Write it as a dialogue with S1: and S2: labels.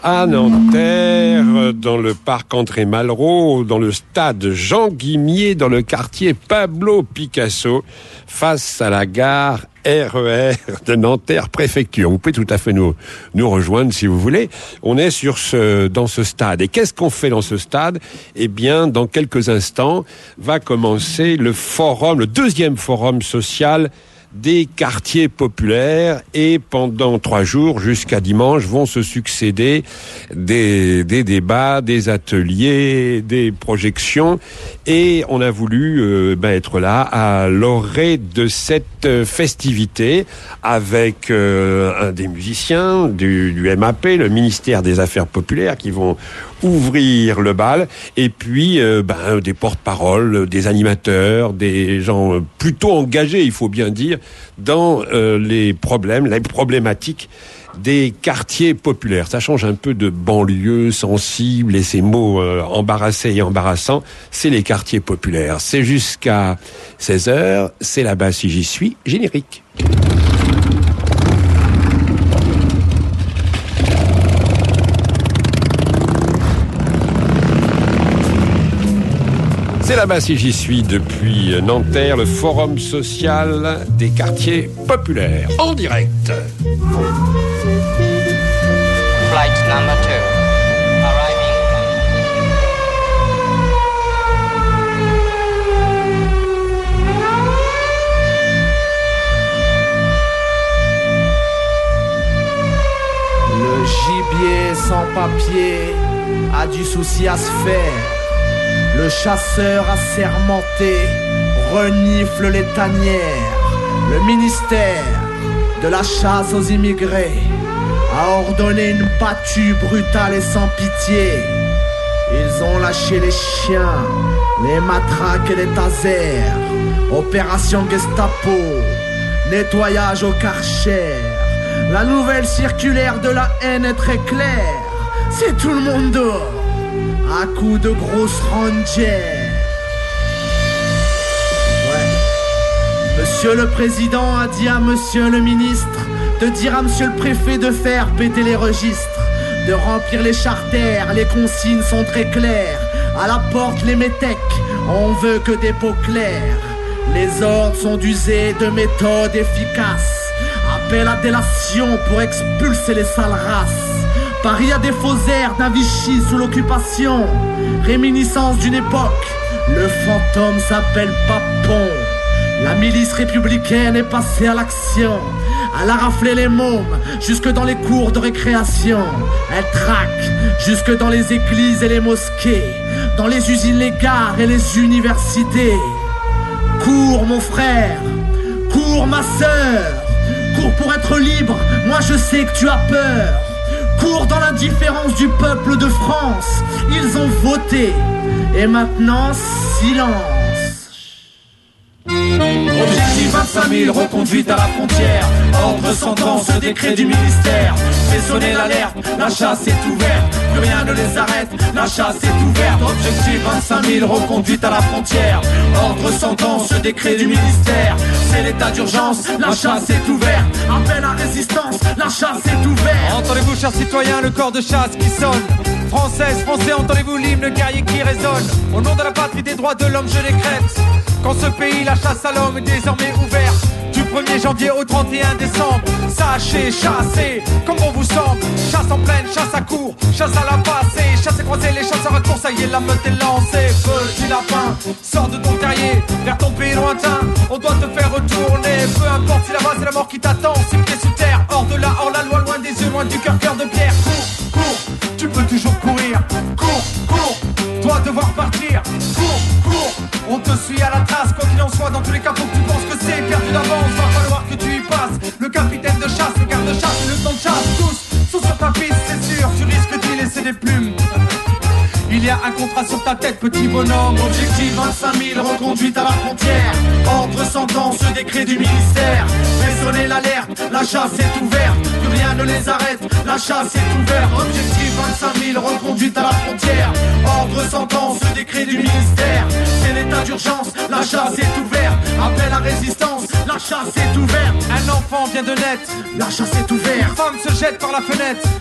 S1: À Nanterre, dans le parc André Malraux, dans le stade Jean Guimier, dans le quartier Pablo Picasso, face à la gare RER de Nanterre Préfecture. Vous pouvez tout à fait nous rejoindre si vous voulez. On est dans ce stade. Et qu'est-ce qu'on fait dans ce stade? Eh bien, dans quelques instants, va commencer le deuxième forum social des quartiers populaires, et pendant 3 jours jusqu'à dimanche vont se succéder des débats, des ateliers, des projections, et on a voulu être là à l'orée de cette festivité avec des musiciens du MAP, le ministère des Affaires populaires, qui vont ouvrir le bal, et puis des porte-paroles, des animateurs, des gens plutôt engagés, il faut bien dire, dans les problématiques des quartiers populaires. Ça change un peu de banlieue sensible et ces mots embarrassés et embarrassants. C'est les quartiers populaires. C'est jusqu'à 16h. C'est là-bas si j'y suis. Générique. C'est là-bas si j'y suis depuis Nanterre, le forum social des quartiers populaires, en direct.
S2: Flight number 2, arriving
S3: Le gibier sans papier a du souci à se faire. Le chasseur assermenté renifle les tanières. Le ministère de la chasse aux immigrés a ordonné une battue brutale et sans pitié. Ils ont lâché les chiens, les matraques et les tasers. Opération Gestapo, nettoyage au Karcher. La nouvelle circulaire de la haine est très claire. C'est tout le monde dehors, à coups de grosses rangers. Monsieur le Président a dit à Monsieur le Ministre de dire à Monsieur le Préfet de faire péter les registres, de remplir les charters, les consignes sont très claires. À la porte les métèques, on veut que des peaux claires. Les ordres sont d'user de méthodes efficaces. Appel à délation pour expulser les sales races. Paris a des faux airs d'un Vichy sous l'occupation. Réminiscence d'une époque, le fantôme s'appelle Papon. La milice républicaine est passée à l'action. Elle a raflé les mômes jusque dans les cours de récréation. Elle traque jusque dans les églises et les mosquées, dans les usines, les gares et les universités. Cours mon frère, cours ma sœur, cours pour être libre, moi je sais que tu as peur. Cours dans l'indifférence du peuple de France. Ils ont voté. Et maintenant, silence.
S4: Objectif 25 000, reconduite à la frontière. Ordre sentence, décret du ministère. Fait sonner l'alerte, la chasse est ouverte. Plus rien ne les arrête, la chasse est ouverte. Objectif 25 000, reconduite à la frontière. Ordre sentence, décret du ministère. C'est l'état d'urgence, la chasse est ouverte. Appel à résistance, la chasse est ouverte.
S5: Entendez-vous, chers citoyens, le corps de chasse qui sonne. Françaises, Français, entendez-vous l'hymne guerrier qui résonne. Au nom de la patrie des droits de l'homme, je décrète qu'en ce pays, la chasse à l'homme est désormais ouverte. Du 1er janvier au 31 décembre. Sachez chasser comme on vous semble. Chasse en pleine, chasse à court, chasse à la passée. Chasse et croiser, les chasseurs à court, ça y est, la meute est lancée. Petit lapin, sors de ton terrier vers ton pays lointain. On doit te faire retourner. Peu importe si là-bas c'est la mort qui t'attend. 6 pieds sous terre, hors de là, hors la loi, loin des yeux, loin du cœur, cœur de pierre. Cours, cours, tu peux toujours courir. Cours, cours, dois devoir partir. Cours, cours, on te suit à la trace. Quoi qu'il en soit, dans tous les cas, faut que tu penses que c'est perdu d'avance. Va falloir que tu y passes. Le capitaine de chasse, le garde de chasse, le lieutenant de chasse, tous sont sur ta piste, c'est sûr. Tu risques d'y laisser des plumes. Il y a un contrat sur ta tête, petit bonhomme.
S4: Objectif 25 000, reconduite à la frontière. Ordre sentence, décret du ministère. Fait sonner l'alerte, la chasse est ouverte. Plus rien ne les arrête, la chasse est ouverte. Objectif 25 000, reconduite à la frontière. Ordre sentence, décret du ministère. C'est l'état d'urgence, la chasse est ouverte. Appel à résistance, la chasse est ouverte.
S5: Un enfant vient de naître,
S4: la chasse est ouverte.
S5: Une femme se jette par la fenêtre.